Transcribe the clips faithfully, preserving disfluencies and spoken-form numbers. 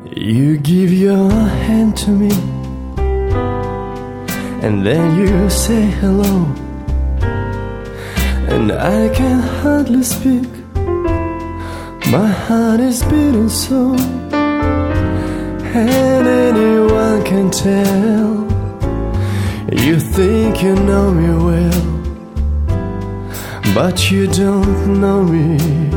You give your hand to me, and then you say hello, and I can hardly speak. My heart is beating so, and anyone can tell. You think you know me well, but you don't know me.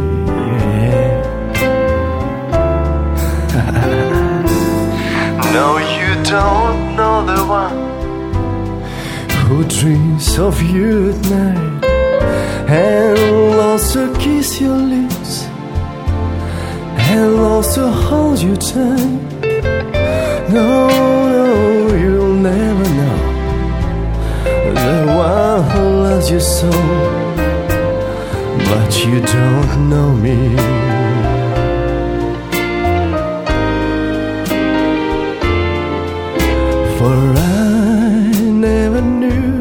No, you don't know the one who dreams of you at night and longs to kiss your lips and longs to hold you tight. No, no, you'll never know the one who loves you so, but you don't know me. For I never knew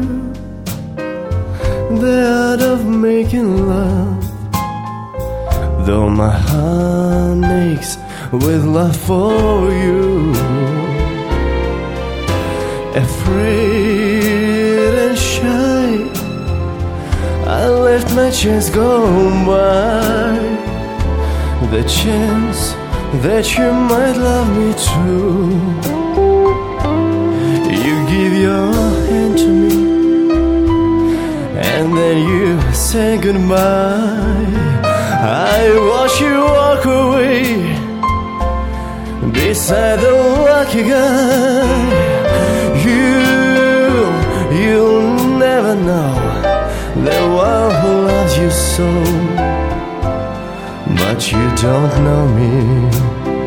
the art of making love, though my heart aches with love for you. Afraid and shy, I let my chance go by, the chance that you might love me too. You give your hand to me, and then you say goodbye. I watch you walk away beside the lucky guy. You, you'll never know the one who loves you so, but you don't know me.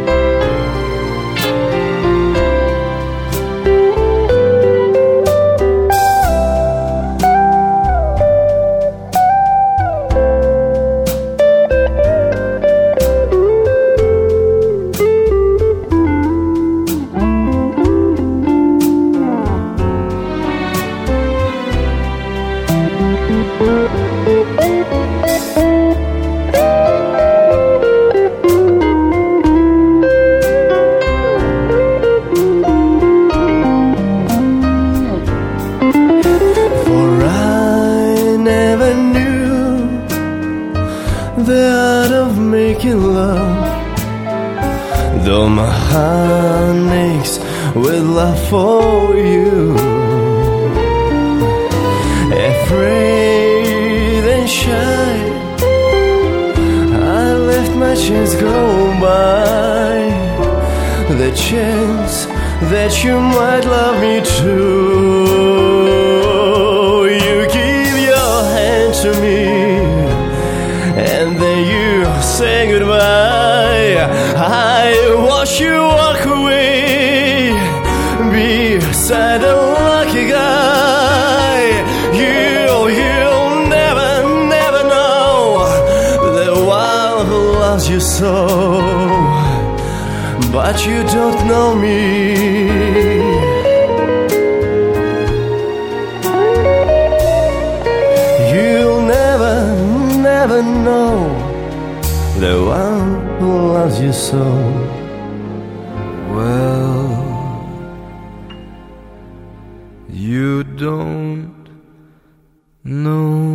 The art of making love, though my heart aches with love for you. Afraid and shy, I let my chance go by, the chance that you might love me too. You give your hand to me, and then you say goodbye. I watch you walk away beside a lucky guy. You, you'll never, never know the one who loves you so, but you don't know me. You'll never, never know the one who loves you so. Well, you don't know